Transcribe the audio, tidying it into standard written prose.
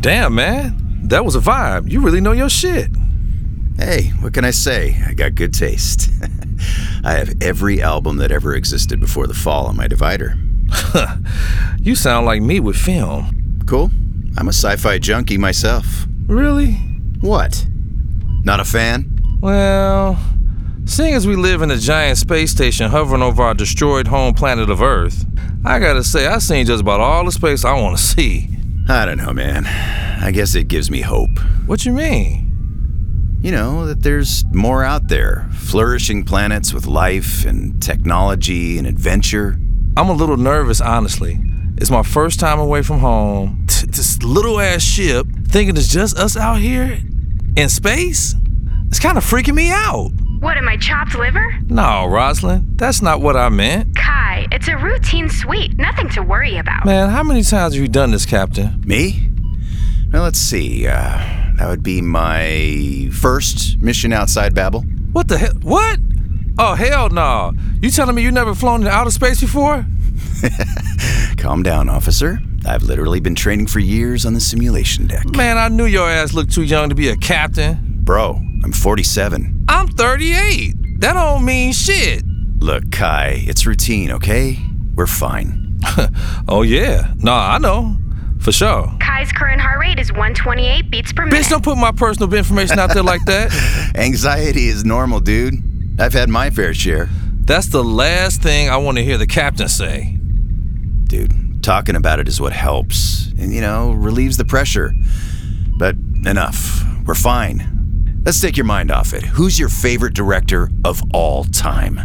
Damn, man. That was a vibe. You really know your shit. Hey, what can I say? I got good taste. I have every album that ever existed before the fall on my divider. You sound like me with film. Cool. I'm a sci-fi junkie myself. Really? What? Not a fan? Well, seeing as we live in a giant space station hovering over our destroyed home planet of Earth, I gotta say, I've seen just about all the space I want to see. I don't know, man. I guess it gives me hope. What you mean? You know, that there's more out there. Flourishing planets with life and technology and adventure. I'm a little nervous, honestly. It's my first time away from home. This little-ass ship, thinking it's just us out here in space? It's kind of freaking me out. What, am I chopped liver? No, Rosalind, that's not what I meant. Kai, it's a routine sweep. Nothing to worry about. Man, how many times have you done this, Captain? Me? Well, let's see. That would be my first mission outside Babel. What the hell? What? Oh, hell no. You telling me you never flown into outer space before? Calm down, officer. I've literally been training for years on the simulation deck. Man, I knew your ass looked too young to be a captain. Bro, I'm 47. I'm 38. That don't mean shit. Look, Kai, it's routine, okay? We're fine. Oh, yeah. Nah, I know. For sure. Kai's current heart rate is 128 beats per minute. Bitch, don't put my personal information out there like that. Anxiety is normal, dude. I've had my fair share. That's the last thing I want to hear the captain say. Dude, talking about it is what helps. And, relieves the pressure. But enough. We're fine. Let's take your mind off it. Who's your favorite director of all time?